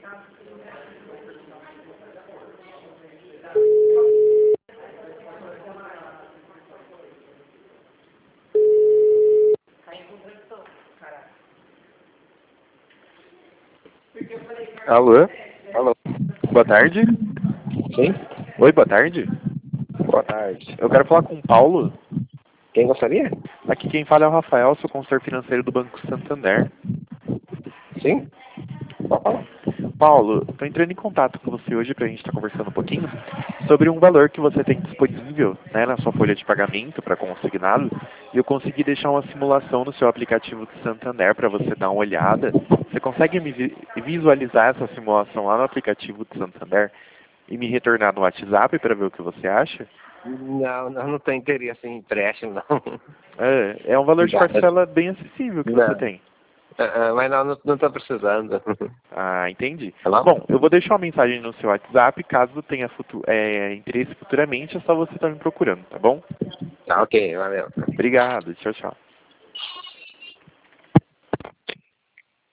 Alô? Alô? Boa tarde. Sim? Oi, boa tarde. Boa tarde. Eu quero falar com o Paulo. Quem gostaria? Aqui quem fala é o Rafael, sou consultor financeiro do Banco Santander. Sim? Pode falar. Paulo, estou entrando em contato com você hoje para a gente estar conversando um pouquinho sobre um valor que você tem disponível, né, na sua folha de pagamento para consignado, e eu consegui deixar uma simulação no seu aplicativo do Santander para você dar uma olhada. Você consegue me visualizar essa simulação lá no aplicativo do Santander e me retornar no WhatsApp para ver o que você acha? Não tenho interesse em empréstimo, não. É um valor de parcela bem acessível que você tem. Mas não estou precisando. Ah, entendi. Hello? Bom, eu vou deixar uma mensagem no seu WhatsApp, caso tenha interesse futuramente, é só você estar me procurando, tá bom? Tá, ok, valeu. Obrigado, tchau, tchau.